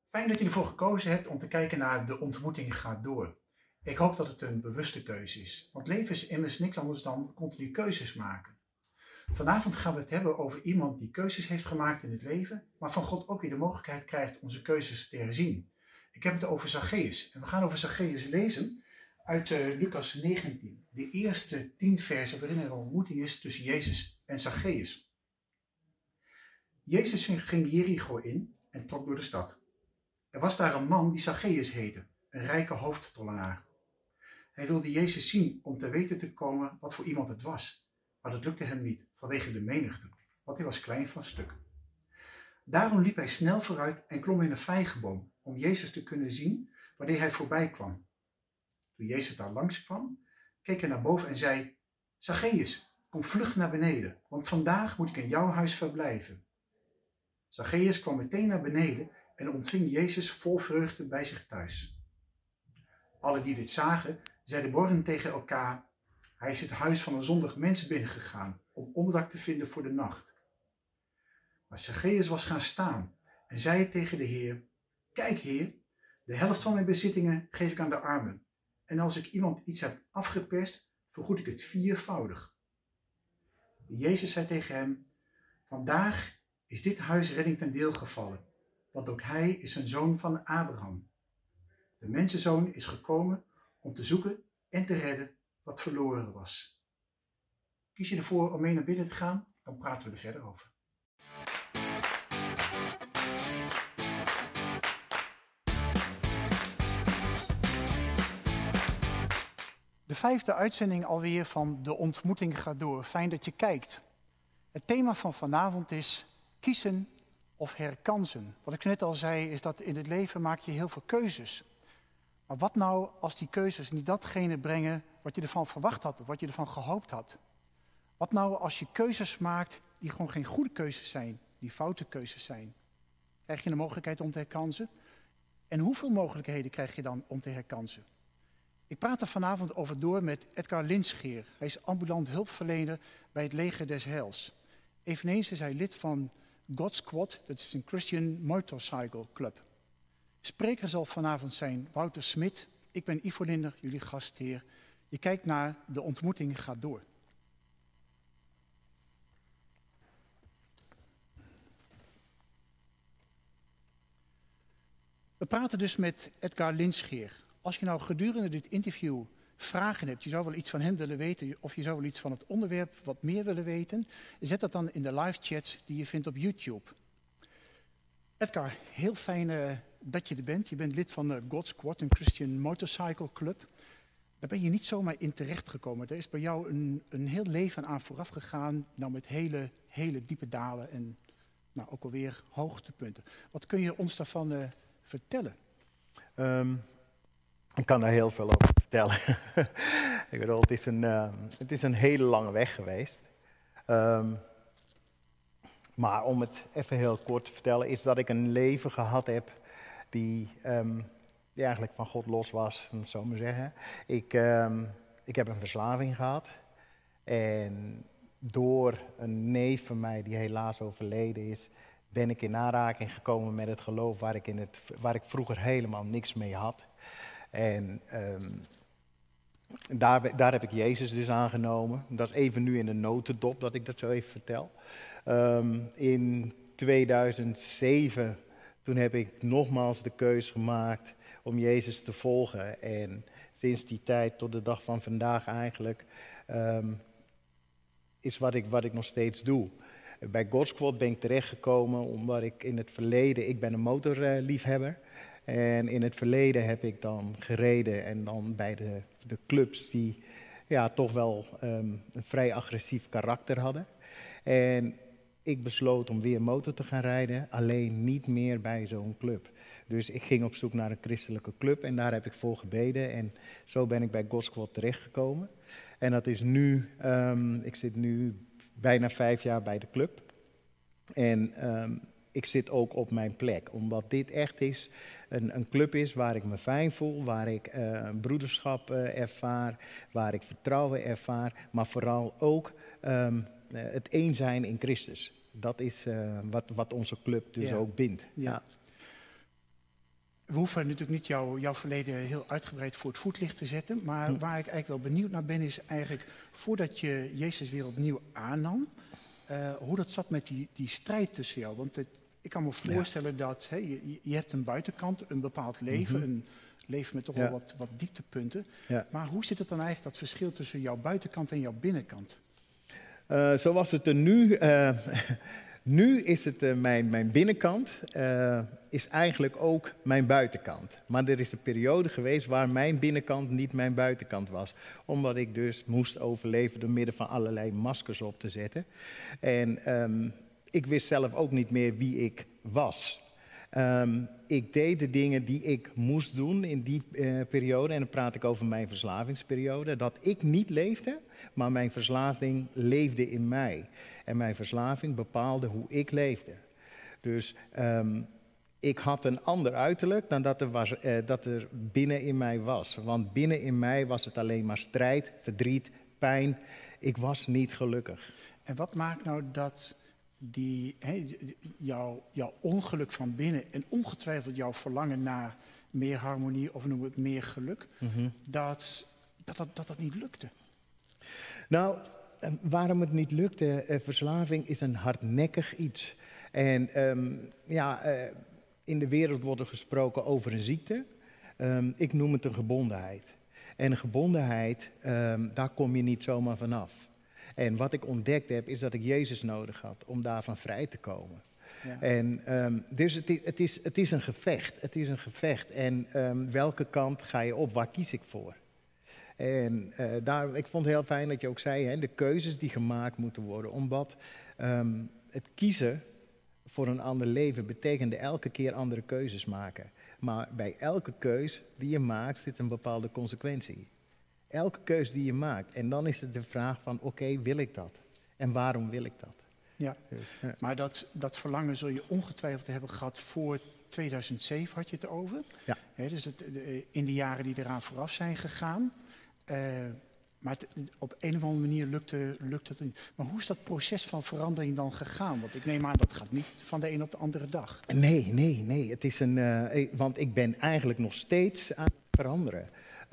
Fijn dat je ervoor gekozen hebt om te kijken naar De Ontmoeting gaat door. Ik hoop dat het een bewuste keuze is, want leven is immers niks anders dan continu keuzes maken. Vanavond gaan we het hebben over iemand die keuzes heeft gemaakt in het leven, maar van God ook weer de mogelijkheid krijgt onze keuzes te herzien. Ik heb het over Zacchaeus en we gaan over Zacchaeus lezen uit Lucas 19, de eerste 10 versen waarin er een ontmoeting is tussen Jezus en Zacchaeus. Jezus ging Jericho in en trok door de stad. Er was daar een man die Zacchaeus heette, een rijke hoofdtollenaar. Hij wilde Jezus zien om te weten te komen wat voor iemand het was, maar dat lukte hem niet vanwege de menigte, want hij was klein van stuk. Daarom liep hij snel vooruit en klom in een vijgenboom om Jezus te kunnen zien wanneer hij voorbij kwam. Toen Jezus daar langs kwam, keek hij naar boven en zei: Zacchaeus, kom vlug naar beneden, want vandaag moet ik in jouw huis verblijven. Zacchaeus kwam meteen naar beneden en ontving Jezus vol vreugde bij zich thuis. Alle die dit zagen, zeiden morren tegen elkaar: hij is het huis van een zondig mens binnengegaan om onderdak te vinden voor de nacht. Maar Zacchaeus was gaan staan en zei tegen de Heer: kijk Heer, de helft van mijn bezittingen geef ik aan de armen. En als ik iemand iets heb afgeperst, vergoed ik het 4voudig. Jezus zei tegen hem: vandaag is dit huis redding ten deel gevallen, want ook hij is een zoon van Abraham. De mensenzoon is gekomen om te zoeken en te redden wat verloren was. Kies je ervoor om mee naar binnen te gaan? Dan praten we er verder over. De 5e uitzending alweer van De Ontmoeting gaat door. Fijn dat je kijkt. Het thema van vanavond is kiezen of herkansen. Wat ik zo net al zei is dat in het leven maak je heel veel keuzes. Maar wat nou als die keuzes niet datgene brengen wat je ervan verwacht had of wat je ervan gehoopt had? Wat nou als je keuzes maakt die gewoon geen goede keuzes zijn, die foute keuzes zijn? Krijg je de mogelijkheid om te herkansen? En hoeveel mogelijkheden krijg je dan om te herkansen? Ik praat er vanavond over door met Edgar Linscheer. Hij is ambulant hulpverlener bij het Leger des Heils. Eveneens is hij lid van God Squad, dat is een Christian Motorcycle Club. Spreker zal vanavond zijn Wouter Smit. Ik ben Ivo Linder, jullie gastheer. Je kijkt naar De Ontmoeting gaat door. We praten dus met Edgar Linscheer. Als je nou gedurende dit interview vragen hebt, je zou wel iets van hem willen weten of je zou wel iets van het onderwerp wat meer willen weten, zet dat dan in de live chats die je vindt op YouTube. Edgar, heel fijn dat je er bent. Je bent lid van God Squad, een Christian Motorcycle Club. Daar ben je niet zomaar in terecht gekomen. Er is bij jou een heel leven aan vooraf gegaan, nou met hele diepe dalen en nou, ook alweer hoogtepunten. Wat kun je ons daarvan vertellen? Ik kan daar heel veel over vertellen. Ik bedoel, het is een hele lange weg geweest. Maar om het even heel kort te vertellen, is dat ik een leven gehad heb die eigenlijk van God los was, om het zo maar zeggen. Ik heb een verslaving gehad. En door een neef van mij die helaas overleden is, ben ik in aanraking gekomen met het geloof waar ik vroeger helemaal niks mee had. En daar heb ik Jezus dus aangenomen. Dat is even nu in een notendop dat ik dat zo even vertel. In 2007, toen heb ik nogmaals de keus gemaakt om Jezus te volgen. En sinds die tijd tot de dag van vandaag eigenlijk is wat ik nog steeds doe. Bij God Squad ben ik terechtgekomen omdat ik in het verleden, ik ben een motorliefhebber. En in het verleden heb ik dan gereden en dan bij de clubs die ja, toch wel een vrij agressief karakter hadden. En ik besloot om weer motor te gaan rijden, alleen niet meer bij zo'n club. Dus ik ging op zoek naar een christelijke club en daar heb ik voor gebeden. En zo ben ik bij God Squad terechtgekomen. En dat is nu, ik zit nu bijna 5 jaar bij de club. En ik zit ook op mijn plek, omdat dit echt is een club is waar ik me fijn voel, waar ik broederschap ervaar, waar ik vertrouwen ervaar, maar vooral ook het één zijn in Christus. Dat is wat onze club dus ook bindt. Ja. We hoeven natuurlijk niet jouw verleden heel uitgebreid voor het voetlicht te zetten. Maar waar ik eigenlijk wel benieuwd naar ben, is eigenlijk voordat je Jezus weer opnieuw aannam, hoe dat zat met die strijd tussen jou. Want ik kan me voorstellen dat je hebt een buitenkant, een bepaald leven, een leven met toch wel wat dieptepunten. Ja. Maar hoe zit het dan eigenlijk, dat verschil tussen jouw buitenkant en jouw binnenkant? Zoals het er nu... Nu is het mijn binnenkant, is eigenlijk ook mijn buitenkant. Maar er is een periode geweest waar mijn binnenkant niet mijn buitenkant was. Omdat ik dus moest overleven door middel van allerlei maskers op te zetten. En ik wist zelf ook niet meer wie ik was. Ik deed de dingen die ik moest doen in die periode. En dan praat ik over mijn verslavingsperiode. Dat ik niet leefde, maar mijn verslaving leefde in mij. En mijn verslaving bepaalde hoe ik leefde. Dus ik had een ander uiterlijk dan dat er binnen in mij was. Want binnen in mij was het alleen maar strijd, verdriet, pijn. Ik was niet gelukkig. En wat maakt nou dat jouw ongeluk van binnen en ongetwijfeld jouw verlangen naar meer harmonie of noem het meer geluk, dat niet lukte? Nou, waarom het niet lukte, verslaving is een hardnekkig iets. En in de wereld wordt er gesproken over een ziekte. Ik noem het een gebondenheid. En een gebondenheid, daar kom je niet zomaar vanaf. En wat ik ontdekt heb, is dat ik Jezus nodig had om daarvan vrij te komen. Ja. En dus het is een gevecht. Het is een gevecht. En welke kant ga je op? Waar kies ik voor? En ik vond het heel fijn dat je ook zei, de keuzes die gemaakt moeten worden. Omdat het kiezen voor een ander leven betekende elke keer andere keuzes maken. Maar bij elke keus die je maakt zit een bepaalde consequentie. Elke keus die je maakt. En dan is het de vraag van, oké, wil ik dat? En waarom wil ik dat? Ja, maar dat verlangen zul je ongetwijfeld hebben gehad voor 2007, had je het over. Ja. Dus in de jaren die eraan vooraf zijn gegaan. Maar op een of andere manier lukt het niet. Maar hoe is dat proces van verandering dan gegaan? Want ik neem aan, dat gaat niet van de een op de andere dag. Nee. Het is want ik ben eigenlijk nog steeds aan het veranderen.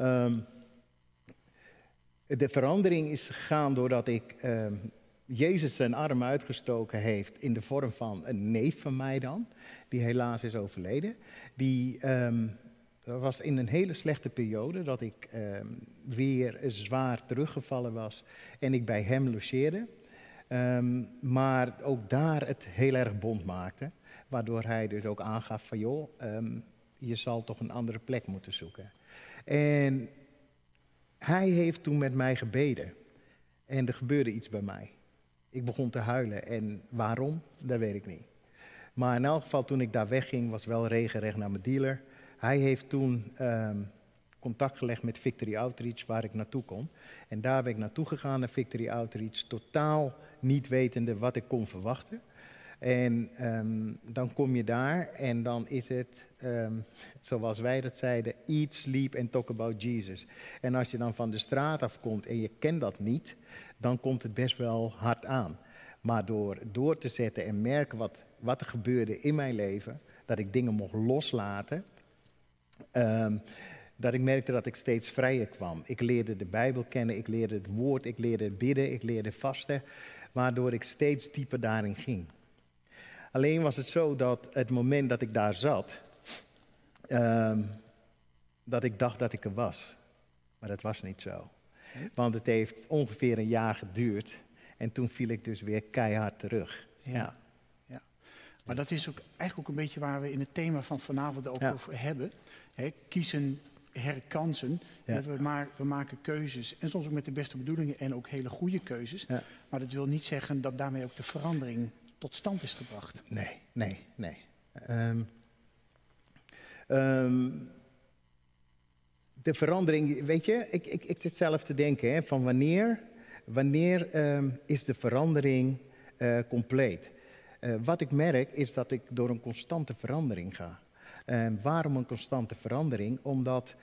De verandering is gegaan doordat ik Jezus zijn arm uitgestoken heeft in de vorm van een neef van mij dan, die helaas is overleden. Dat was in een hele slechte periode dat ik weer zwaar teruggevallen was en ik bij hem logeerde. Maar ook daar het heel erg bond maakte, waardoor hij dus ook aangaf van joh, je zal toch een andere plek moeten zoeken. En hij heeft toen met mij gebeden en er gebeurde iets bij mij. Ik begon te huilen en waarom, dat weet ik niet. Maar in elk geval toen ik daar wegging was wel regenrecht naar mijn dealer. Hij heeft toen contact gelegd met Victory Outreach waar ik naartoe kon. En daar ben ik naartoe gegaan naar Victory Outreach, totaal niet wetende wat ik kon verwachten. En dan kom je daar en dan is het, zoals wij dat zeiden, eat, sleep and talk about Jesus. En als je dan van de straat afkomt en je kent dat niet, dan komt het best wel hard aan. Maar door te zetten en merken wat er gebeurde in mijn leven, dat ik dingen mocht loslaten, dat ik merkte dat ik steeds vrijer kwam. Ik leerde de Bijbel kennen, ik leerde het woord, ik leerde bidden, ik leerde vasten, waardoor ik steeds dieper daarin ging. Alleen was het zo dat het moment dat ik daar zat, dat ik dacht dat ik er was. Maar dat was niet zo. Want het heeft ongeveer een jaar geduurd en toen viel ik dus weer keihard terug. Ja. Maar dat is ook eigenlijk ook een beetje waar we in het thema van vanavond ook over hebben. Kiezen, herkansen. Ja. We maken keuzes en soms ook met de beste bedoelingen en ook hele goede keuzes. Ja. Maar dat wil niet zeggen dat daarmee ook de verandering tot stand is gebracht. Nee. De verandering, weet je, ik zit zelf te denken, van wanneer is de verandering compleet? Wat ik merk is dat ik door een constante verandering ga. Waarom een constante verandering? Omdat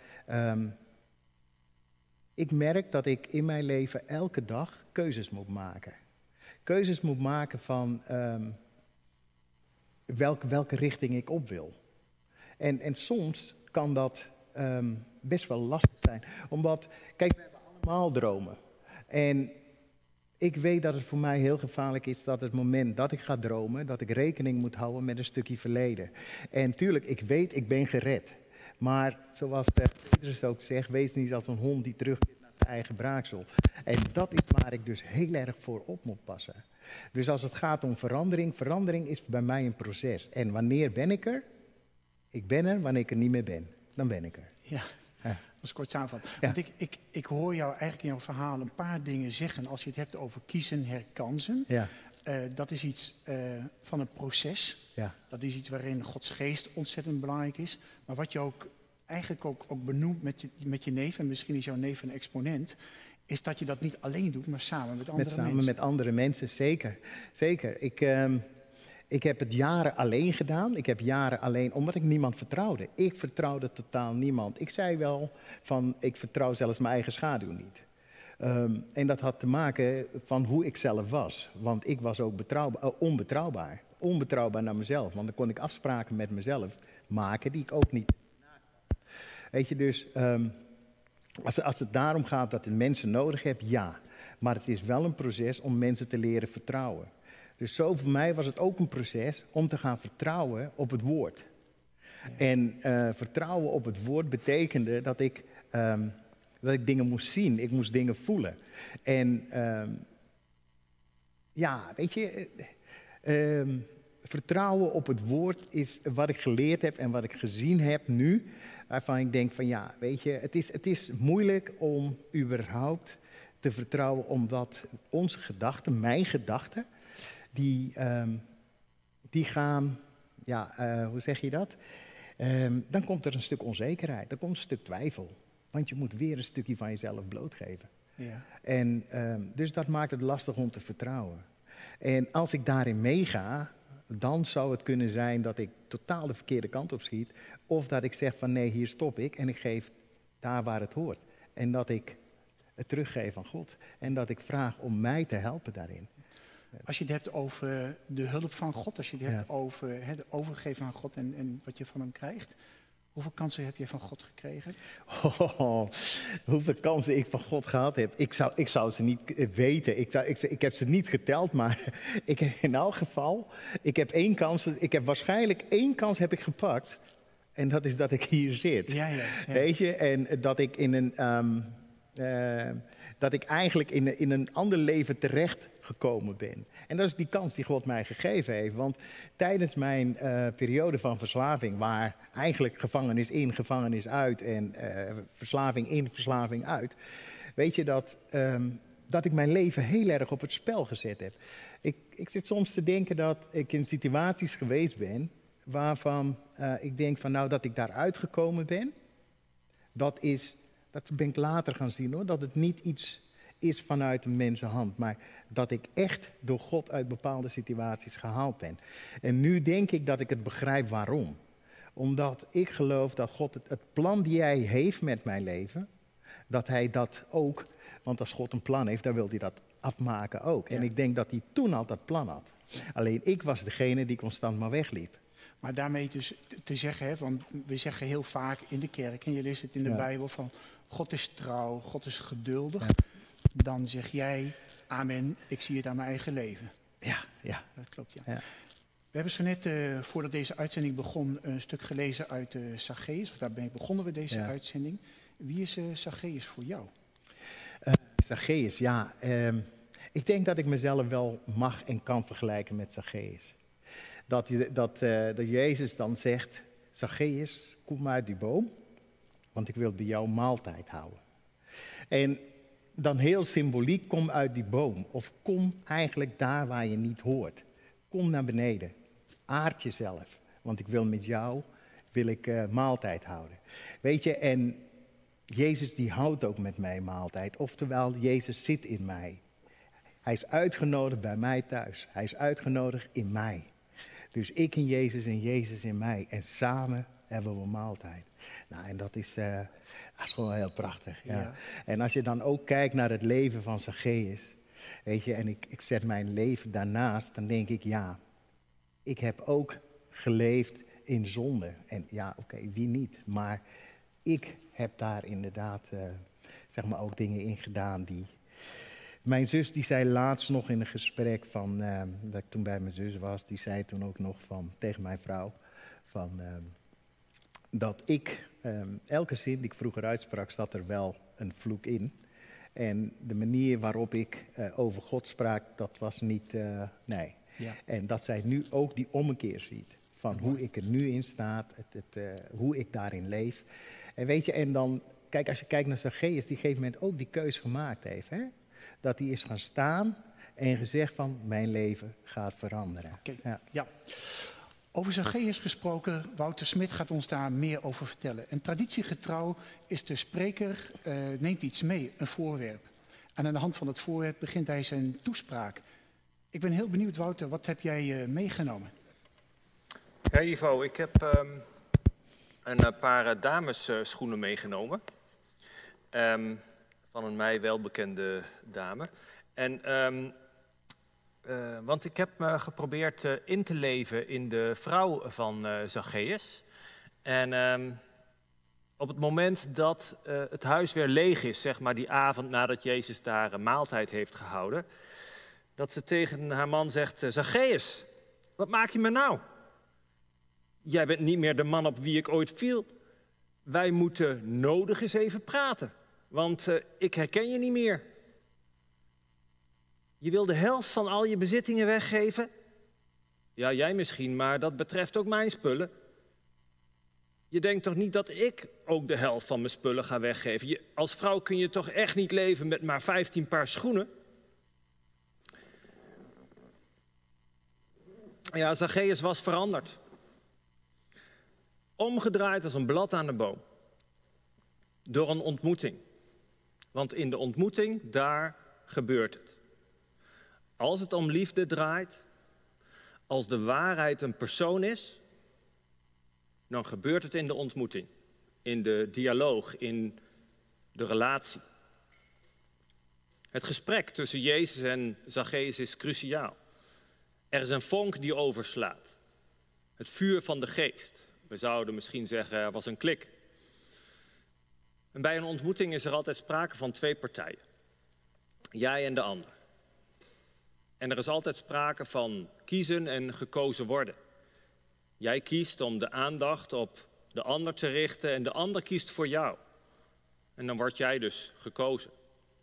ik merk dat ik in mijn leven elke dag keuzes moet maken. Keuzes moet maken van welke richting ik op wil. En soms kan dat best wel lastig zijn. Omdat, kijk, we hebben allemaal dromen. En ik weet dat het voor mij heel gevaarlijk is dat het moment dat ik ga dromen, dat ik rekening moet houden met een stukje verleden. En tuurlijk, ik weet, ik ben gered. Maar zoals Petrus ook zegt, wees niet als een hond die terugkeert naar zijn eigen braaksel. En dat is waar ik dus heel erg voor op moet passen. Dus als het gaat om verandering is bij mij een proces. En wanneer ben ik er? Ik ben er wanneer ik er niet meer ben. Dan ben ik er. Ja, dat is kort samenvat. Ja. Want ik hoor jou eigenlijk in jouw verhaal een paar dingen zeggen. Als je het hebt over kiezen, herkansen. Ja. Dat is iets van een proces. Ja. Dat is iets waarin Gods geest ontzettend belangrijk is. Maar wat je ook eigenlijk ook benoemt met je neef, en misschien is jouw neef een exponent, is dat je dat niet alleen doet, maar samen met andere mensen. Samen met andere mensen, zeker. Zeker. Ik heb het jaren alleen gedaan. Ik heb jaren alleen, omdat ik niemand vertrouwde. Ik vertrouwde totaal niemand. Ik zei wel van, ik vertrouw zelfs mijn eigen schaduw niet. En dat had te maken van hoe ik zelf was. Want ik was ook onbetrouwbaar. Onbetrouwbaar naar mezelf. Want dan kon ik afspraken met mezelf maken die ik ook niet. Weet je, dus als het daarom gaat dat je mensen nodig hebt, ja. Maar het is wel een proces om mensen te leren vertrouwen. Dus zo voor mij was het ook een proces om te gaan vertrouwen op het woord. Ja. En vertrouwen op het woord betekende dat ik dingen moest zien. Ik moest dingen voelen. En ja, weet je, vertrouwen op het woord is wat ik geleerd heb en wat ik gezien heb nu. Waarvan ik denk van ja, weet je, het is moeilijk om überhaupt te vertrouwen, omdat onze gedachten, mijn gedachten, die gaan, ja, hoe zeg je dat? Dan komt er een stuk onzekerheid, dan komt een stuk twijfel. Want je moet weer een stukje van jezelf blootgeven. Ja. En dus dat maakt het lastig om te vertrouwen. En als ik daarin meega, dan zou het kunnen zijn dat ik totaal de verkeerde kant op schiet. Of dat ik zeg van nee, hier stop ik en ik geef daar waar het hoort. En dat ik het teruggeef aan God. En dat ik vraag om mij te helpen daarin. Als je het hebt over de hulp van God, als je het hebt over het overgeven aan God en wat je van hem krijgt. Hoeveel kansen heb je van God gekregen? Hoeveel kansen ik van God gehad heb. Ik zou ze niet weten. Ik heb ze niet geteld, maar in elk geval, ik heb waarschijnlijk 1 kans heb ik gepakt. En dat is dat ik hier zit. Ja. Weet je, en dat ik dat ik eigenlijk in een ander leven terecht gekomen ben. En dat is die kans die God mij gegeven heeft. Want tijdens mijn periode van verslaving, waar eigenlijk gevangenis in, gevangenis uit en verslaving in, verslaving uit, weet je dat ik mijn leven heel erg op het spel gezet heb. Ik zit soms te denken dat ik in situaties geweest ben waarvan ik denk van nou dat ik daaruit gekomen ben, dat ben ik later gaan zien hoor, dat het niet iets is vanuit een mensenhand, maar dat ik echt door God uit bepaalde situaties gehaald ben. En nu denk ik dat ik het begrijp waarom. Omdat ik geloof dat God het plan die hij heeft met mijn leven, dat hij dat ook, want als God een plan heeft, dan wil hij dat afmaken ook. Ja. En ik denk dat hij toen al dat plan had. Alleen ik was degene die constant maar wegliep. Maar daarmee dus te zeggen, hè, want we zeggen heel vaak in de kerk, en je leest het in de Bijbel, van God is trouw, God is geduldig. Ja. Dan zeg jij, amen, ik zie het aan mijn eigen leven. Ja. Dat klopt, ja. We hebben zo net, voordat deze uitzending begon, een stuk gelezen uit Zacchaeus. Of daarmee begonnen we deze uitzending. Wie is Zacchaeus voor jou? Zacchaeus, ja. Ik denk dat ik mezelf wel mag en kan vergelijken met Zacchaeus. Dat Jezus dan zegt, Zacchaeus, kom maar uit die boom, want ik wil bij jou maaltijd houden. En dan heel symboliek, kom uit die boom. Of kom eigenlijk daar waar je niet hoort. Kom naar beneden. Aard jezelf. Want ik wil met jou maaltijd houden. Weet je, en Jezus die houdt ook met mij maaltijd. Oftewel, Jezus zit in mij. Hij is uitgenodigd bij mij thuis. Hij is uitgenodigd in mij. Dus ik in Jezus en Jezus in mij. En samen hebben we maaltijd. Nou, en dat is gewoon heel prachtig. Ja. En als je dan ook kijkt naar het leven van Zacchaeus, weet je, en ik zet mijn leven daarnaast, dan denk ik, ja, ik heb ook geleefd in zonde. En ja, oké, wie niet? Maar ik heb daar inderdaad zeg maar ook dingen in gedaan die... Mijn zus die zei laatst nog in een gesprek van, dat ik toen bij mijn zus was, die zei toen ook nog van, tegen mijn vrouw, van, dat ik, elke zin die ik vroeger uitsprak, zat er wel een vloek in. En de manier waarop ik over God sprak, dat was niet, nee. Ja. En dat zij nu ook die ommekeer ziet, van hoe ik er nu in sta, hoe ik daarin leef. En weet je, en dan, kijk, als je kijkt naar Zacchaeus, die op een gegeven moment ook die keus gemaakt heeft, hè? Dat hij is gaan staan en gezegd van, mijn leven gaat veranderen. Okay. Ja. Over Zacchaeus gesproken, Wouter Smit gaat ons daar meer over vertellen. En traditiegetrouw is de spreker, neemt iets mee, een voorwerp. En aan de hand van het voorwerp begint hij zijn toespraak. Ik ben heel benieuwd, Wouter, wat heb jij meegenomen? Ja, Ivo, ik heb een paar damesschoenen meegenomen. Van een mij welbekende dame. Want ik heb me geprobeerd in te leven in de vrouw van Zacchaeus. En op het moment dat het huis weer leeg is, zeg maar die avond nadat Jezus daar een maaltijd heeft gehouden, dat ze tegen haar man zegt, Zacchaeus, wat maak je me nou? Jij bent niet meer de man op wie ik ooit viel. Wij moeten nodig eens even praten, want ik herken je niet meer. Je wil de helft van al je bezittingen weggeven? Ja, jij misschien, maar dat betreft ook mijn spullen. Je denkt toch niet dat ik ook de helft van mijn spullen ga weggeven? Als vrouw kun je toch echt niet leven met maar 15 paar schoenen? Ja, Zacchaeus was veranderd. Omgedraaid als een blad aan de boom. Door een ontmoeting. Want in de ontmoeting, daar gebeurt het. Als het om liefde draait, als de waarheid een persoon is, dan gebeurt het in de ontmoeting, in de dialoog, in de relatie. Het gesprek tussen Jezus en Zacchaeus is cruciaal. Er is een vonk die overslaat. Het vuur van de geest. We zouden misschien zeggen, er was een klik. En bij een ontmoeting is er altijd sprake van twee partijen. Jij en de ander. En er is altijd sprake van kiezen en gekozen worden. Jij kiest om de aandacht op de ander te richten en de ander kiest voor jou. En dan word jij dus gekozen.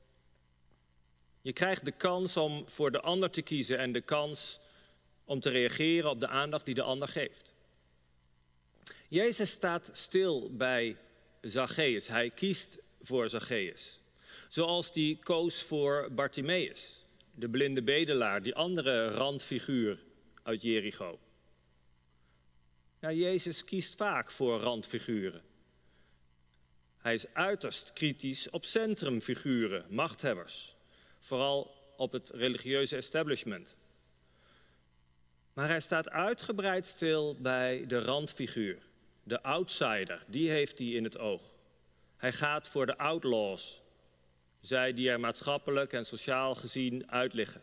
Je krijgt de kans om voor de ander te kiezen en de kans om te reageren op de aandacht die de ander geeft. Jezus staat stil bij Zacchaeus. Hij kiest voor Zacchaeus. Zoals hij koos voor Bartimaeus, de blinde bedelaar, die andere randfiguur uit Jericho. Ja, Jezus kiest vaak voor randfiguren. Hij is uiterst kritisch op centrumfiguren, machthebbers. Vooral op het religieuze establishment. Maar hij staat uitgebreid stil bij de randfiguur. De outsider, die heeft hij in het oog. Hij gaat voor de outlaws. Zij die er maatschappelijk en sociaal gezien uitliggen.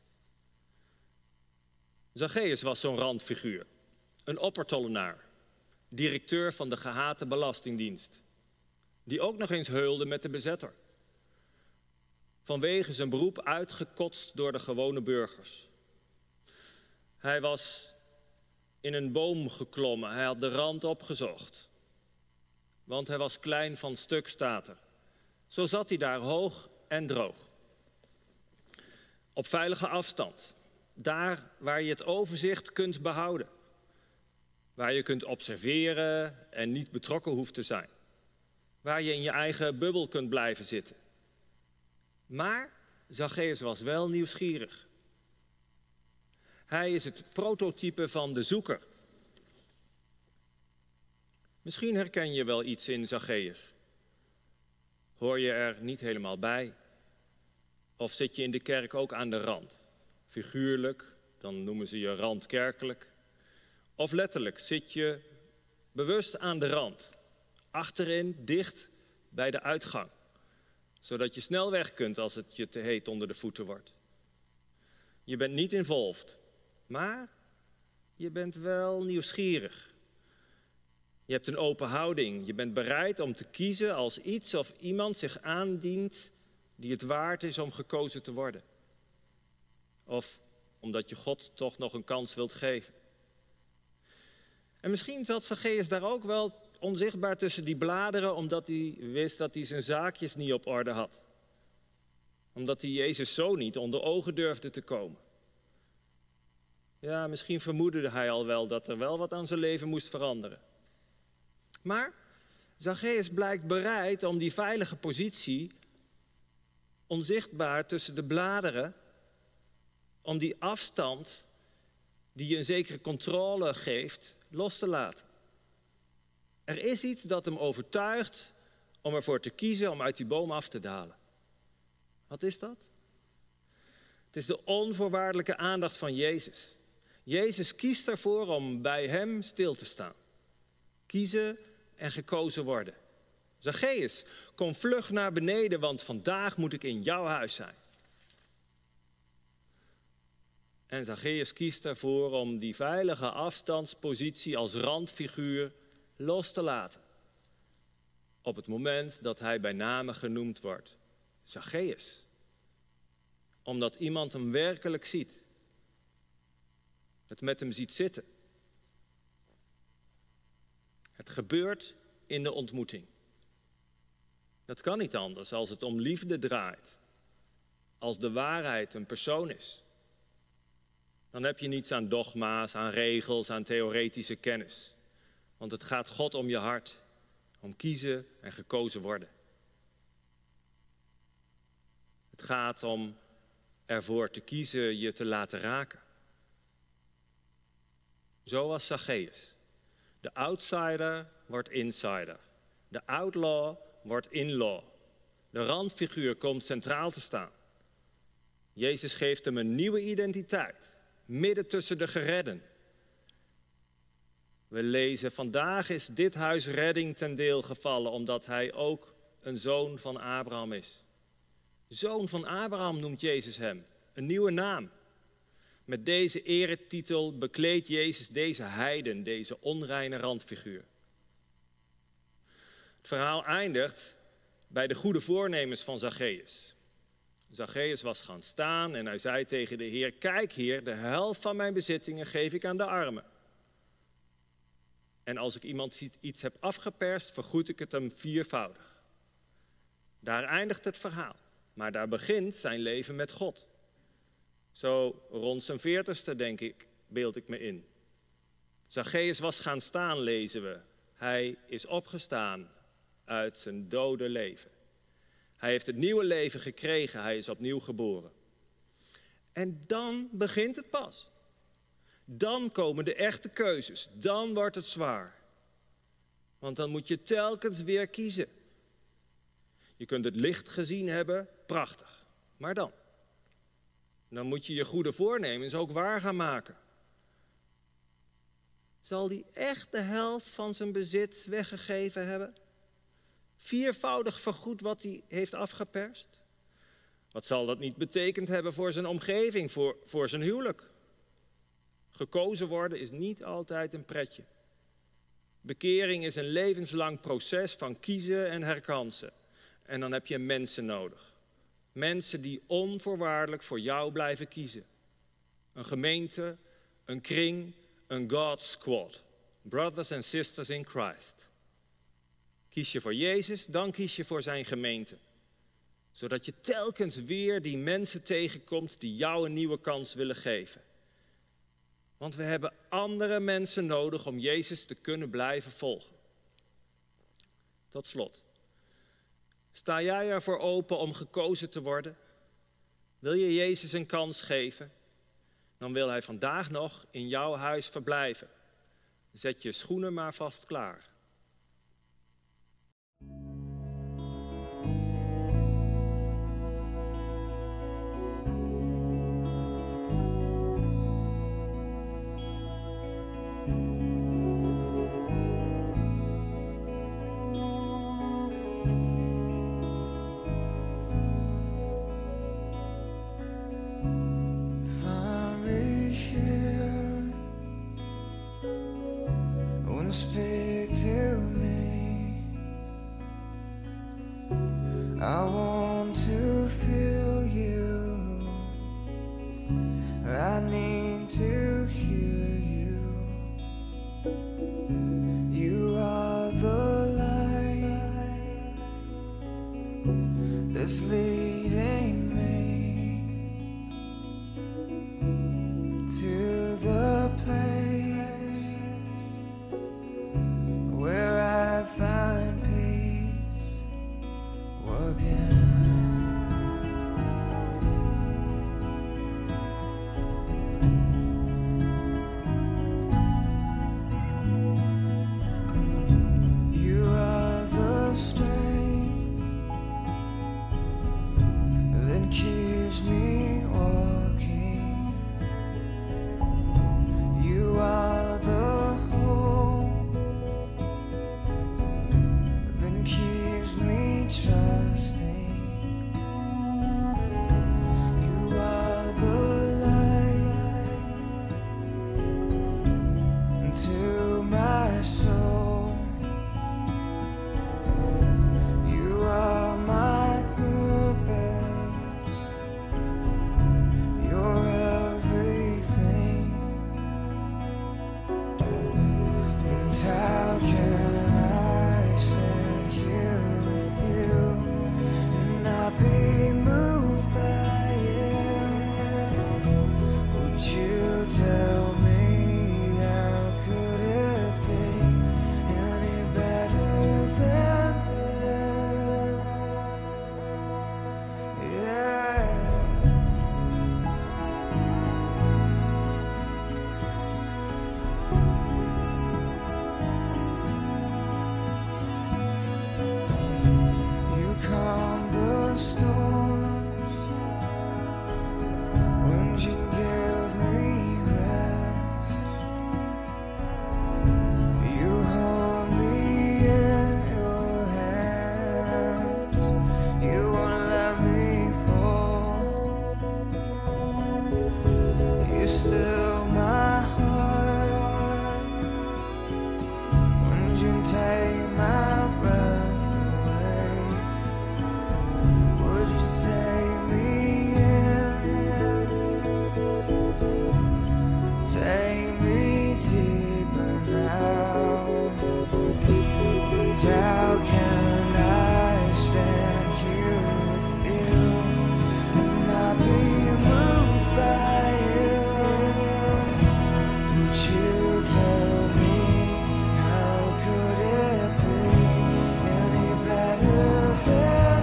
Zacchaeus was zo'n randfiguur. Een oppertollenaar. Directeur van de gehate belastingdienst. Die ook nog eens heulde met de bezetter. Vanwege zijn beroep uitgekotst door de gewone burgers. Hij was in een boom geklommen. Hij had de rand opgezocht. Want hij was klein van stuk, staat er. Zo zat hij daar hoog en droog. Op veilige afstand. Daar waar je het overzicht kunt behouden. Waar je kunt observeren en niet betrokken hoeft te zijn. Waar je in je eigen bubbel kunt blijven zitten. Maar Zacchaeus was wel nieuwsgierig. Hij is het prototype van de zoeker. Misschien herken je wel iets in Zacchaeus. Hoor je er niet helemaal bij? Of zit je in de kerk ook aan de rand? Figuurlijk, dan noemen ze je randkerkelijk. Of letterlijk, zit je bewust aan de rand. Achterin, dicht bij de uitgang. Zodat je snel weg kunt als het je te heet onder de voeten wordt. Je bent niet involved, maar je bent wel nieuwsgierig. Je hebt een open houding. Je bent bereid om te kiezen als iets of iemand zich aandient die het waard is om gekozen te worden. Of omdat je God toch nog een kans wilt geven. En misschien zat Zacchaeus daar ook wel onzichtbaar tussen die bladeren, omdat hij wist dat hij zijn zaakjes niet op orde had. Omdat hij Jezus zo niet onder ogen durfde te komen. Ja, misschien vermoedde hij al wel dat er wel wat aan zijn leven moest veranderen. Maar Zacchaeus blijkt bereid om die veilige positie, onzichtbaar tussen de bladeren, om die afstand die je een zekere controle geeft, los te laten. Er is iets dat hem overtuigt om ervoor te kiezen om uit die boom af te dalen. Wat is dat? Het is de onvoorwaardelijke aandacht van Jezus. Jezus kiest ervoor om bij hem stil te staan. Kiezen en gekozen worden. Zacchaeus, kom vlug naar beneden, want vandaag moet ik in jouw huis zijn. En Zacchaeus kiest ervoor om die veilige afstandspositie als randfiguur los te laten. Op het moment dat hij bij name genoemd wordt. Zacchaeus. Omdat iemand hem werkelijk ziet. Het met hem ziet zitten. Het gebeurt in de ontmoeting. Dat kan niet anders als het om liefde draait. Als de waarheid een persoon is. Dan heb je niets aan dogma's, aan regels, aan theoretische kennis. Want het gaat God om je hart. Om kiezen en gekozen worden. Het gaat om ervoor te kiezen je te laten raken. Zo was Zacchaeus. De outsider wordt insider. De outlaw wordt inlaw. De randfiguur komt centraal te staan. Jezus geeft hem een nieuwe identiteit. Midden tussen de geredden. We lezen, vandaag is dit huis redding ten deel gevallen, omdat hij ook een zoon van Abraham is. Zoon van Abraham noemt Jezus hem. Een nieuwe naam. Met deze eretitel bekleedt Jezus deze heiden, deze onreine randfiguur. Het verhaal eindigt bij de goede voornemens van Zacchaeus. Zacchaeus was gaan staan en hij zei tegen de Heer, kijk Heer, de helft van mijn bezittingen geef ik aan de armen. En als ik iemand iets heb afgeperst, vergoed ik het hem viervoudig. Daar eindigt het verhaal, maar daar begint zijn leven met God. Zo rond zijn 40ste, denk ik, beeld ik me in. Zacchaeus was gaan staan, lezen we. Hij is opgestaan uit zijn dode leven. Hij heeft het nieuwe leven gekregen, hij is opnieuw geboren. En dan begint het pas. Dan komen de echte keuzes, dan wordt het zwaar. Want dan moet je telkens weer kiezen. Je kunt het licht gezien hebben, prachtig. Maar dan? Dan moet je je goede voornemens ook waar gaan maken. Zal die echt de helft van zijn bezit weggegeven hebben? Viervoudig vergoed wat hij heeft afgeperst? Wat zal dat niet betekend hebben voor zijn omgeving, voor zijn huwelijk? Gekozen worden is niet altijd een pretje. Bekering is een levenslang proces van kiezen en herkansen. En dan heb je mensen nodig. Mensen die onvoorwaardelijk voor jou blijven kiezen. Een gemeente, een kring, een God squad. Brothers and sisters in Christ. Kies je voor Jezus, dan kies je voor zijn gemeente. Zodat je telkens weer die mensen tegenkomt die jou een nieuwe kans willen geven. Want we hebben andere mensen nodig om Jezus te kunnen blijven volgen. Tot slot. Sta jij ervoor open om gekozen te worden? Wil je Jezus een kans geven? Dan wil hij vandaag nog in jouw huis verblijven. Zet je schoenen maar vast klaar. and speak to me. I want to feel you. I need to hear you. You are the light that's leading me to the place where I find peace again. You are the strength that keeps me walking. You are the hope that keeps me trusting. You are the light to my soul. You are my purpose. You're everything. And how can I stand here with you and not be moved by you? Would you tell me how could it be any better than this? Yeah. You calm the storms when you give me rest. You hold me in your hands. You won't let me fall. You still my heart when you take my breath away. Would you take me in? Take me deeper now. And how can I stand here with you and not be moved by you? Would you tell me how could it be any better than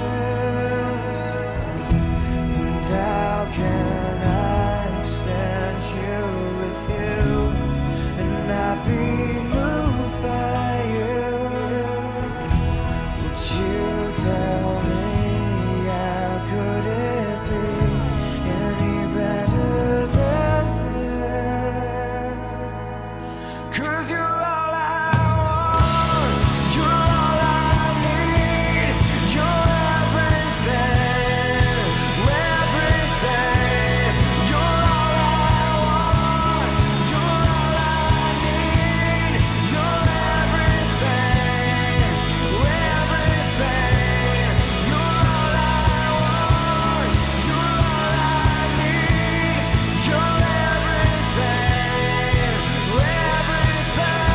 this? And how can I stand here with you and not be moved by you? Would you tell me how could it be any better than this? 'Cause you're all I want, you're all I need, you're everything, everything. You're all I want, you're all I need, you're everything, everything. You're all I want, you're all I need, you're everything, everything.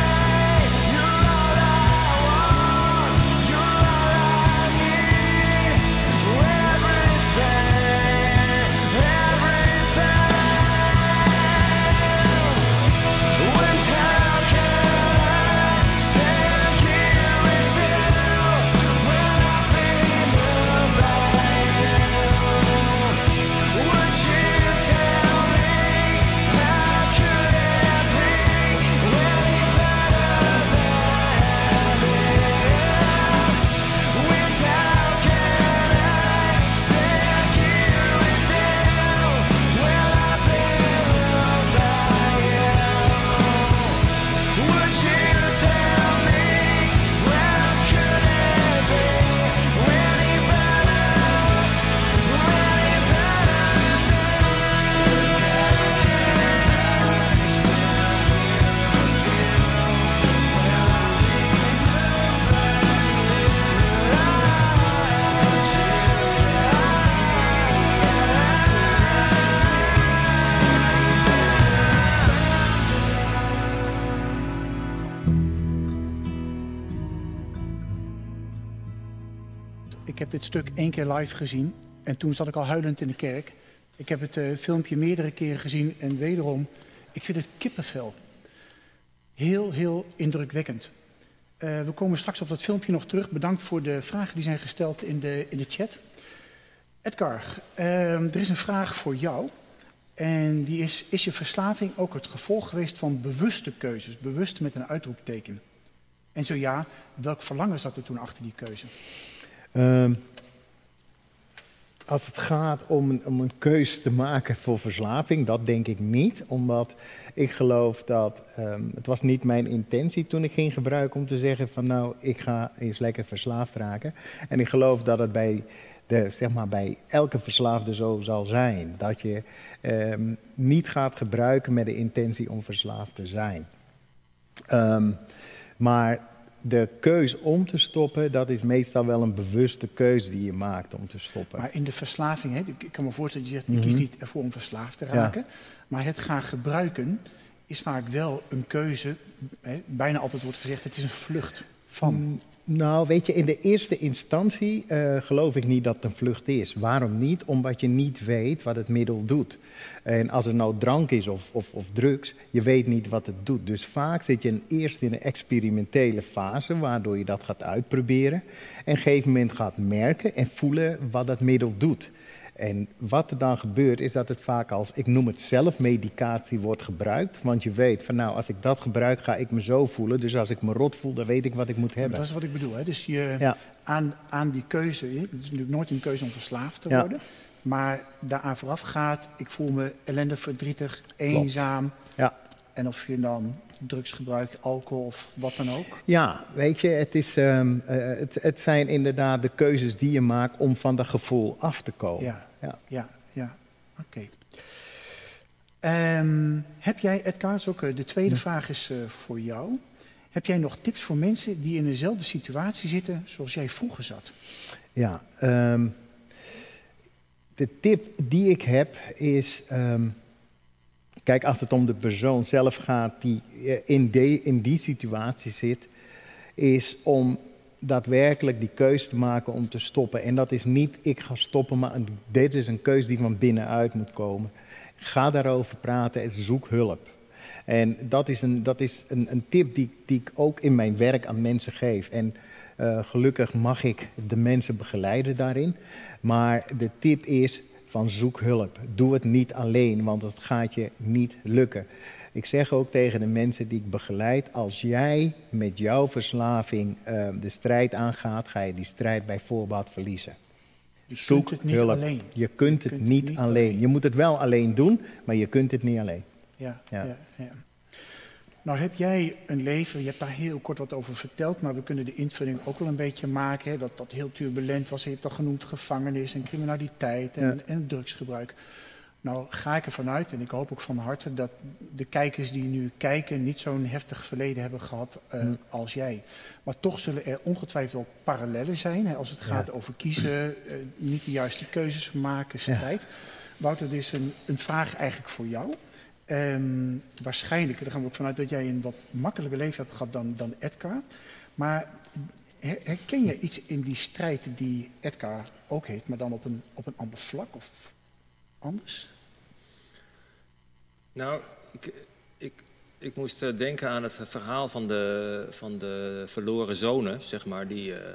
Ik heb dit stuk 1 keer live gezien en toen zat ik al huilend in de kerk. Ik heb het filmpje meerdere keren gezien en wederom, ik vind het kippenvel. Heel, heel indrukwekkend. We komen straks op dat filmpje nog terug. Bedankt voor de vragen die zijn gesteld in de chat. Edgar, er is een vraag voor jou. En die is je verslaving ook het gevolg geweest van bewuste keuzes? Bewust met een uitroepteken. En zo ja, welk verlangen zat er toen achter die keuze? Als het gaat om een keus te maken voor verslaving, dat denk ik niet. Omdat ik geloof dat, het was niet mijn intentie toen ik ging gebruiken om te zeggen van nou, ik ga eens lekker verslaafd raken. En ik geloof dat het bij elke verslaafde zo zal zijn. Dat je niet gaat gebruiken met de intentie om verslaafd te zijn. Maar de keus om te stoppen, dat is meestal wel een bewuste keus die je maakt om te stoppen. Maar in de verslaving, hè, ik kan me voorstellen dat je zegt, ik kies niet ervoor om verslaafd te raken. Ja. Maar het gaan gebruiken is vaak wel een keuze. Hè, bijna altijd wordt gezegd, het is een vlucht van. Nou, weet je, in de eerste instantie geloof ik niet dat het een vlucht is. Waarom niet? Omdat je niet weet wat het middel doet. En als het nou drank is of drugs, je weet niet wat het doet. Dus vaak zit je eerst in een experimentele fase, waardoor je dat gaat uitproberen. En op een gegeven moment gaat merken en voelen wat dat middel doet. En wat er dan gebeurt is dat het vaak als, ik noem het zelfmedicatie, wordt gebruikt. Want je weet van nou, als ik dat gebruik ga ik me zo voelen. Dus als ik me rot voel, dan weet ik wat ik moet hebben. Dat is wat ik bedoel. Hè? Dus aan die keuze, het is natuurlijk nooit een keuze om verslaafd te worden. Maar daaraan vooraf gaat, ik voel me ellendig, verdrietig, eenzaam. Ja. En of je dan drugs gebruikt, alcohol of wat dan ook? Ja, weet je, het zijn inderdaad de keuzes die je maakt om van dat gevoel af te komen. Ja. Oké. Heb jij, Edgar, de tweede vraag is voor jou. Heb jij nog tips voor mensen die in dezelfde situatie zitten zoals jij vroeger zat? Ja, de tip die ik heb is, kijk, als het om de persoon zelf gaat die in die situatie zit, is om daadwerkelijk die keuze te maken om te stoppen. En dat is niet, ik ga stoppen, maar dit is een keuze die van binnenuit moet komen. Ga daarover praten en zoek hulp. En dat is een tip die ik ook in mijn werk aan mensen geef. En gelukkig mag ik de mensen begeleiden daarin. Maar de tip is van zoek hulp. Doe het niet alleen, want het gaat je niet lukken. Ik zeg ook tegen de mensen die ik begeleid, als jij met jouw verslaving de strijd aangaat, ga je die strijd bij voorbaat verliezen. Zoek hulp. Alleen. Je kunt het niet alleen. Je moet het wel alleen doen, maar je kunt het niet alleen. Ja. Nou heb jij een leven, je hebt daar heel kort wat over verteld, maar we kunnen de invulling ook wel een beetje maken. Hè, dat heel turbulent was. Je hebt al genoemd gevangenis en criminaliteit en drugsgebruik. Nou ga ik ervan uit, en ik hoop ook van harte, dat de kijkers die nu kijken niet zo'n heftig verleden hebben gehad als jij. Maar toch zullen er ongetwijfeld ook parallellen zijn, hè, als het gaat over kiezen, niet de juiste keuzes maken, strijd. Wouter, dit is een vraag eigenlijk voor jou. Waarschijnlijk, daar gaan we ook vanuit dat jij een wat makkelijker leven hebt gehad dan Edgar. Maar herken je iets in die strijd die Edgar ook heeft, maar dan op een ander vlak of anders? Nou, ik moest denken aan het verhaal van de verloren zonen, zeg maar.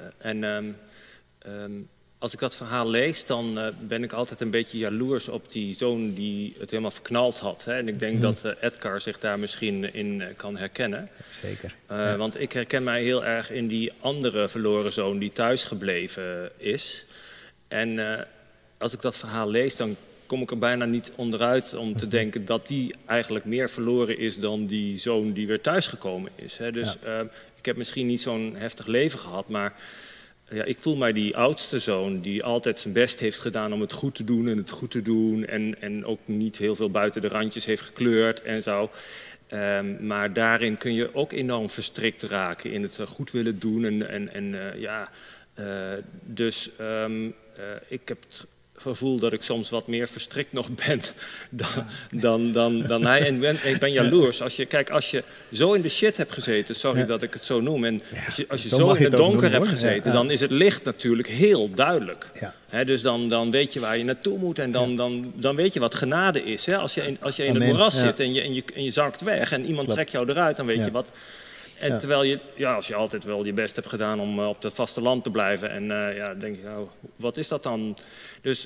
Als ik dat verhaal lees, dan ben ik altijd een beetje jaloers op die zoon die het helemaal verknald had. Hè? En ik denk dat Edgar zich daar misschien in kan herkennen. Zeker. Want ik herken mij heel erg in die andere verloren zoon die thuisgebleven is. En als ik dat verhaal lees, dan kom ik er bijna niet onderuit om te denken dat die eigenlijk meer verloren is dan die zoon die weer thuisgekomen is. Hè? Dus ik heb misschien niet zo'n heftig leven gehad, maar ja, ik voel mij die oudste zoon die altijd zijn best heeft gedaan om het goed te doen en ook niet heel veel buiten de randjes heeft gekleurd en zo. Maar daarin kun je ook enorm verstrikt raken in het goed willen doen. Dus ik heb het gevoel dat ik soms wat meer verstrikt nog ben dan hij. En ik ben jaloers. Als je zo in de shit hebt gezeten, sorry dat ik het zo noem, en als je zo in het donker hebt gezeten, dan is het licht natuurlijk heel duidelijk. Ja. He, dus dan weet je waar je naartoe moet en dan weet je wat genade is. Hè? Als je in het moeras zit en je zakt weg en iemand trekt jou eruit, dan weet je wat. En terwijl als je altijd wel je best hebt gedaan om op het vasteland te blijven. En denk je, wat is dat dan? Dus,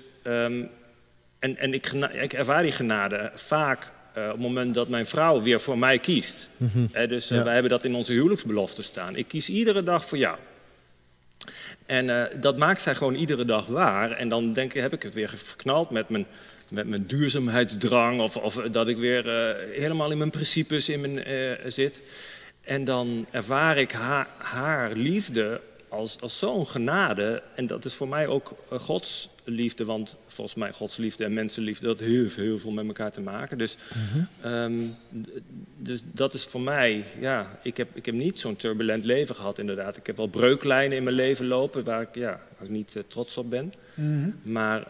ik ervaar die genade vaak op het moment dat mijn vrouw weer voor mij kiest. Dus wij hebben dat in onze huwelijksbelofte staan. Ik kies iedere dag voor jou. En dat maakt zij gewoon iedere dag waar. En dan heb ik het weer verknald met mijn duurzaamheidsdrang. Of dat ik weer helemaal in mijn principes zit. En dan ervaar ik haar liefde als zo'n genade. En dat is voor mij ook Gods liefde. Want volgens mij Gods liefde en mensenliefde, dat heeft heel veel met elkaar te maken. Dus, dus dat is voor mij, ik heb niet zo'n turbulent leven gehad inderdaad. Ik heb wel breuklijnen in mijn leven lopen waar ik niet trots op ben. Maar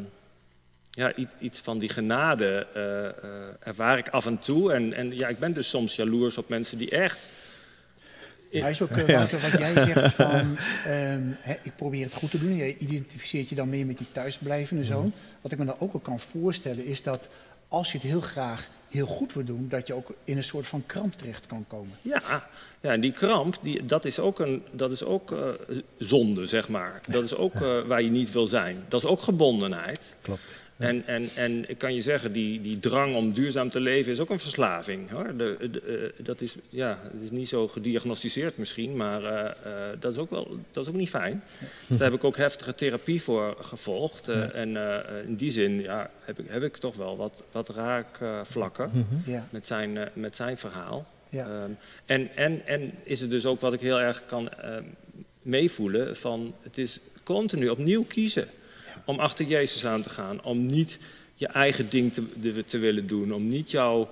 iets van die genade ervaar ik af en toe. En ik ben dus soms jaloers op mensen die echt... Maar is ook, Wouter, wat jij zegt van, ik probeer het goed te doen. Je identificeert je dan meer met die thuisblijvende zoon. Wat ik me dan ook wel kan voorstellen is dat als je het heel graag heel goed wil doen, dat je ook in een soort van kramp terecht kan komen. Ja, en die kramp, dat is ook zonde, zeg maar. Dat is ook waar je niet wil zijn. Dat is ook gebondenheid. Klopt. En ik kan je zeggen, die drang om duurzaam te leven is ook een verslaving. Hoor. Dat is niet zo gediagnosticeerd misschien, maar dat is ook niet fijn. Dus daar heb ik ook heftige therapie voor gevolgd. En in die zin heb ik toch wel wat raakvlakken met zijn verhaal. Ja. En is het dus ook wat ik heel erg kan meevoelen van het is continu opnieuw kiezen. Om achter Jezus aan te gaan, om niet je eigen ding te willen doen, om niet jou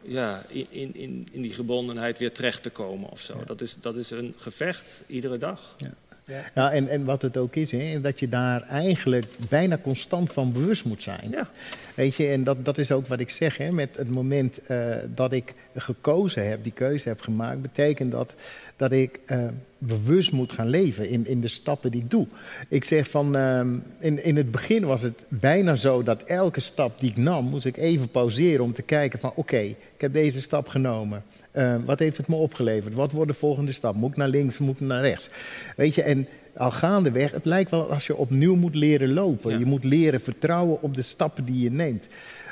in die gebondenheid weer terecht te komen of zo. Ja. Dat is een gevecht iedere dag. Ja, en wat het ook is, dat je daar eigenlijk bijna constant van bewust moet zijn. Ja. Weet je, en dat is ook wat ik zeg, met het moment dat ik gekozen heb, die keuze heb gemaakt, betekent dat ik bewust moet gaan leven in de stappen die ik doe. Ik zeg van, in het begin was het bijna zo dat elke stap die ik nam, moest ik even pauzeren om te kijken van oké, ik heb deze stap genomen. Wat heeft het me opgeleverd? Wat wordt de volgende stap? Moet ik naar links, moet ik naar rechts? Weet je, en al gaandeweg, het lijkt wel als je opnieuw moet leren lopen. Ja. Je moet leren vertrouwen op de stappen die je neemt.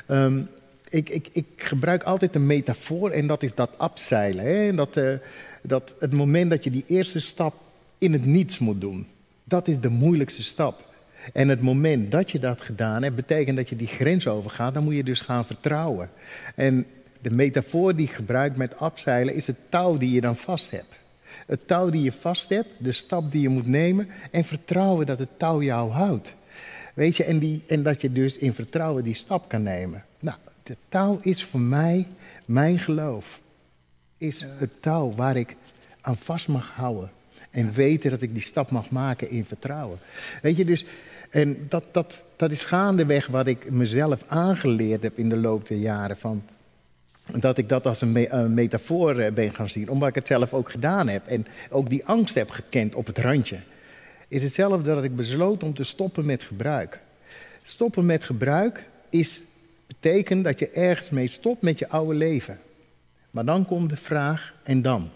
Ik gebruik altijd een metafoor en dat is dat abseilen. Hè? Dat het moment dat je die eerste stap in het niets moet doen, dat is de moeilijkste stap. En het moment dat je dat gedaan hebt, betekent dat je die grens overgaat, dan moet je dus gaan vertrouwen. En de metafoor die ik gebruik met abseilen is het touw die je dan vast hebt. Het touw die je vast hebt, de stap die je moet nemen en vertrouwen dat het touw jou houdt. Weet je, en dat je dus in vertrouwen die stap kan nemen. Nou, het touw is voor mij, mijn geloof, is het touw waar ik aan vast mag houden. En weten dat ik die stap mag maken in vertrouwen. Weet je, dus, en dat is gaandeweg wat ik mezelf aangeleerd heb in de loop der jaren van... Dat ik dat als een metafoor ben gaan zien, omdat ik het zelf ook gedaan heb. En ook die angst heb gekend op het randje. Is hetzelfde dat ik besloot om te stoppen met gebruik. Stoppen met gebruik betekent dat je ergens mee stopt met je oude leven. Maar dan komt de vraag, en dan?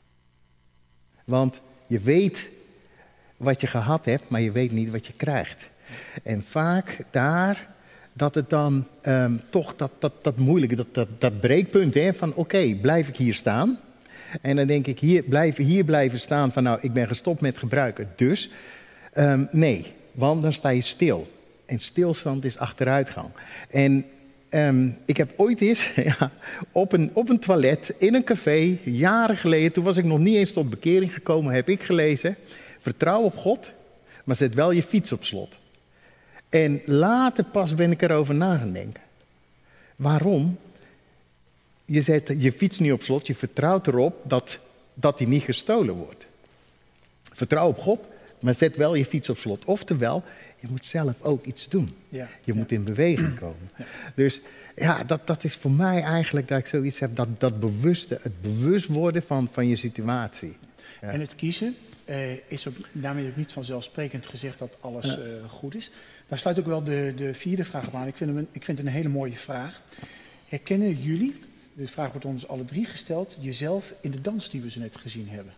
Want je weet wat je gehad hebt, maar je weet niet wat je krijgt. En vaak daar... dat het dan toch dat moeilijke, dat breekpunt van oké, blijf ik hier staan? En dan denk ik, hier blijven staan van nou, ik ben gestopt met gebruiken. Dus, nee, want dan sta je stil. En stilstand is achteruitgang. En ik heb ooit eens op een toilet in een café, jaren geleden, toen was ik nog niet eens tot bekering gekomen, heb ik gelezen, vertrouw op God, maar zet wel je fiets op slot. En later pas ben ik erover na gaan denken. Waarom? Je zet je fiets niet op slot, je vertrouwt erop dat die niet gestolen wordt. Vertrouw op God, maar zet wel je fiets op slot. Oftewel, je moet zelf ook iets doen. Ja. Je moet in beweging komen. Dus ja, dat is voor mij eigenlijk dat ik zoiets heb, dat bewuste, het bewust worden van je situatie. Ja. En het kiezen is ook daarmee ook niet vanzelfsprekend gezegd dat alles goed is. Daar sluit ook wel de vierde vraag op aan. Ik vind het een hele mooie vraag. Herkennen jullie, de vraag wordt ons alle drie gesteld, jezelf in de dans die we zo net gezien hebben?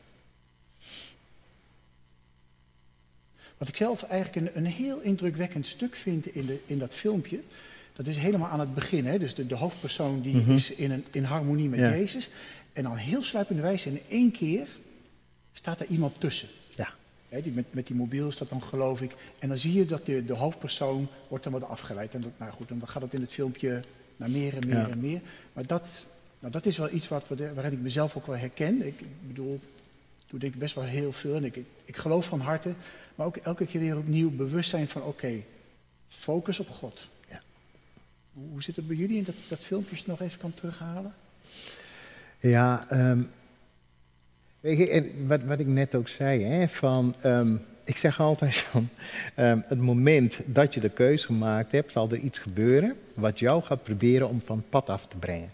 Wat ik zelf eigenlijk een heel indrukwekkend stuk vind in dat filmpje, dat is helemaal aan het begin. Hè? Dus de hoofdpersoon die is in harmonie met Jezus. En dan heel sluipenderwijs in één keer staat er iemand tussen. Ja. Hè, die met die mobiel is dat dan, geloof ik. En dan zie je dat de hoofdpersoon wordt dan wat afgeleid. En nou goed, dan gaat het in het filmpje naar meer en meer en meer. Maar dat is wel iets waarin ik mezelf ook wel herken. Ik bedoel, toen denk ik best wel heel veel. En ik geloof van harte. Maar ook elke keer weer opnieuw bewust zijn van oké, focus op God. Ja. Hoe zit het bij jullie in dat filmpje, als je het nog even kan terughalen? Ja, weet je, en wat ik net ook zei, hè, ik zeg altijd van, het moment dat je de keuze gemaakt hebt, zal er iets gebeuren wat jou gaat proberen om van het pad af te brengen.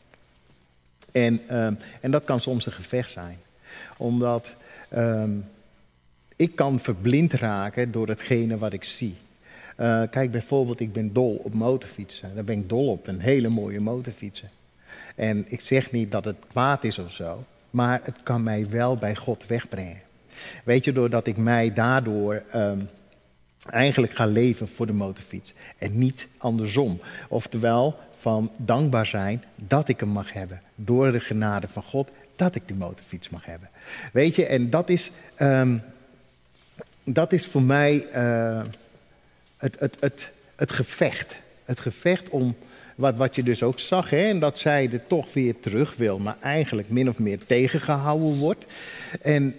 En dat kan soms een gevecht zijn, omdat ik kan verblind raken door hetgene wat ik zie. Kijk, bijvoorbeeld, ik ben dol op motorfietsen. Daar ben ik dol op, een hele mooie motorfietsen. En ik zeg niet dat het kwaad is of zo, maar het kan mij wel bij God wegbrengen. Weet je, doordat ik mij daardoor eigenlijk ga leven voor de motorfiets. En niet andersom. Oftewel, van dankbaar zijn dat ik hem mag hebben. Door de genade van God, dat ik die motorfiets mag hebben. Weet je, en dat is voor mij het gevecht. Het gevecht om, wat je dus ook zag, hè, en dat zij er toch weer terug wil, maar eigenlijk min of meer tegengehouden wordt. En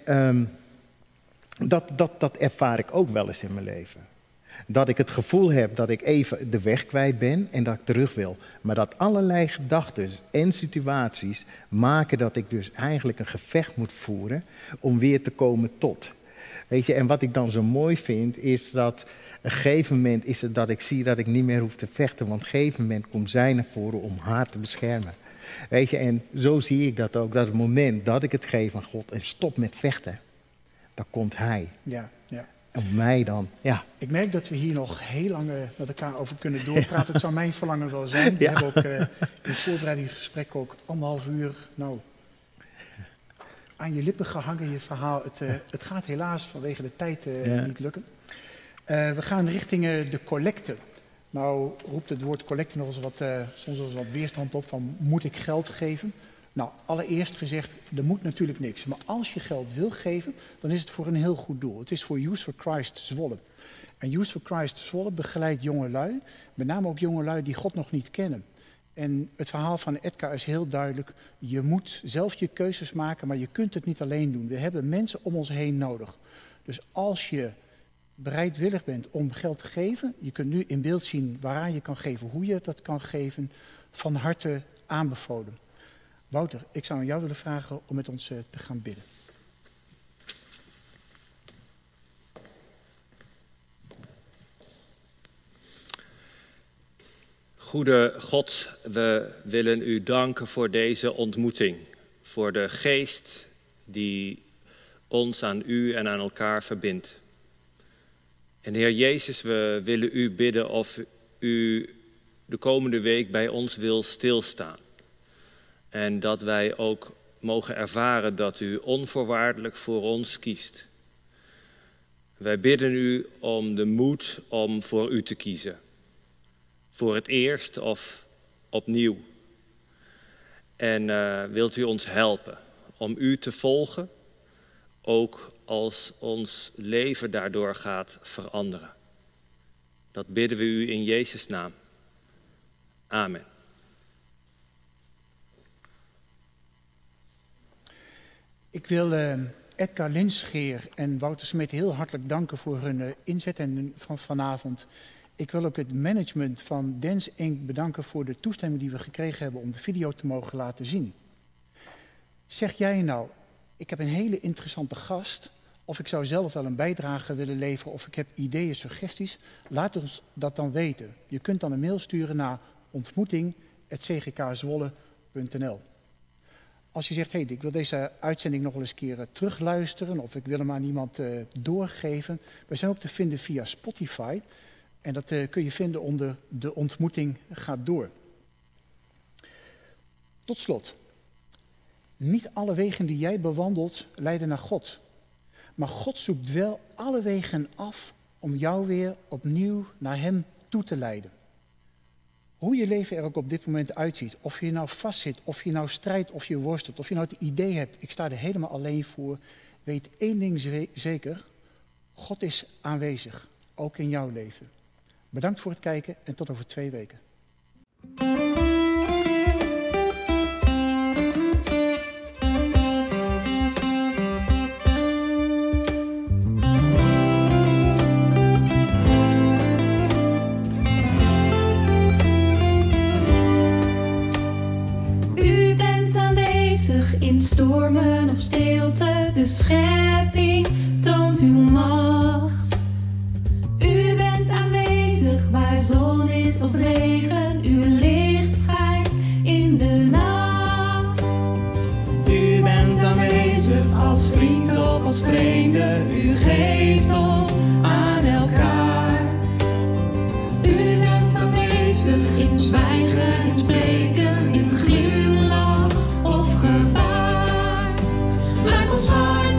dat ervaar ik ook wel eens in mijn leven. Dat ik het gevoel heb dat ik even de weg kwijt ben en dat ik terug wil. Maar dat allerlei gedachten en situaties maken dat ik dus eigenlijk een gevecht moet voeren om weer te komen tot. Weet je, en wat ik dan zo mooi vind is dat op een gegeven moment is het dat ik zie dat ik niet meer hoef te vechten. Want op een gegeven moment komt zij naar voren om haar te beschermen. Weet je, en zo zie ik dat ook. Dat het moment dat ik het geef aan God en stop met vechten, dan komt hij. Ja, ja. En mij dan, ja. Ik merk dat we hier nog heel lang met elkaar over kunnen doorpraten. Het zou mijn verlangen wel zijn. We hebben ook in het voorbereidingsgesprek ook 1,5 uur aan je lippen gehangen, je verhaal. Het gaat helaas vanwege de tijd niet lukken. We gaan richting de collecte. Nou roept het woord collecte nog eens soms wel eens wat weerstand op van moet ik geld geven? Nou, allereerst gezegd, er moet natuurlijk niks. Maar als je geld wil geven, dan is het voor een heel goed doel. Het is voor Youth for Christ Zwolle. En Youth for Christ Zwolle begeleidt jongelui, met name ook jongelui die God nog niet kennen. En het verhaal van Edgar is heel duidelijk. Je moet zelf je keuzes maken, maar je kunt het niet alleen doen. We hebben mensen om ons heen nodig. Dus als je bereidwillig bent om geld te geven, je kunt nu in beeld zien waaraan je kan geven, hoe je dat kan geven, van harte aanbevolen. Wouter, ik zou aan jou willen vragen om met ons te gaan bidden. Goede God, we willen u danken voor deze ontmoeting. Voor de geest die ons aan u en aan elkaar verbindt. En Heer Jezus, we willen u bidden of u de komende week bij ons wil stilstaan. En dat wij ook mogen ervaren dat u onvoorwaardelijk voor ons kiest. Wij bidden u om de moed om voor u te kiezen. Voor het eerst of opnieuw. En wilt u ons helpen om u te volgen, ook als ons leven daardoor gaat veranderen. Dat bidden we u in Jezus' naam. Amen. Ik wil Edgar Linscheer en Wouter Smit heel hartelijk danken voor hun inzet van vanavond. Ik wil ook het management van Dance Inc. bedanken voor de toestemming die we gekregen hebben om de video te mogen laten zien. Zeg jij nou, ik heb een hele interessante gast. Of ik zou zelf wel een bijdrage willen leveren of ik heb ideeën, suggesties. Laat ons dat dan weten. Je kunt dan een mail sturen naar ontmoeting@cgkzwolle.nl. Als je zegt, ik wil deze uitzending nog wel eens een keer terugluisteren of ik wil hem aan iemand doorgeven. We zijn ook te vinden via Spotify en dat kun je vinden onder De Ontmoeting gaat door. Tot slot, niet alle wegen die jij bewandelt leiden naar God. Maar God zoekt wel alle wegen af om jou weer opnieuw naar Hem toe te leiden. Hoe je leven er ook op dit moment uitziet, of je nou vastzit, of je nou strijdt, of je worstelt, of je nou het idee hebt, ik sta er helemaal alleen voor, weet één ding zeker, God is aanwezig, ook in jouw leven. Bedankt voor het kijken en tot over 2 weken. In stormen of stilte, de schepping toont uw macht. U bent aanwezig waar zon is of regen, uw licht schijnt in de nacht. U bent aanwezig als vriend of als vreemde, u geeft ons aan elkaar. U bent aanwezig in zwijgen, in spreken, in glimlach of gebaar. Maak ons hart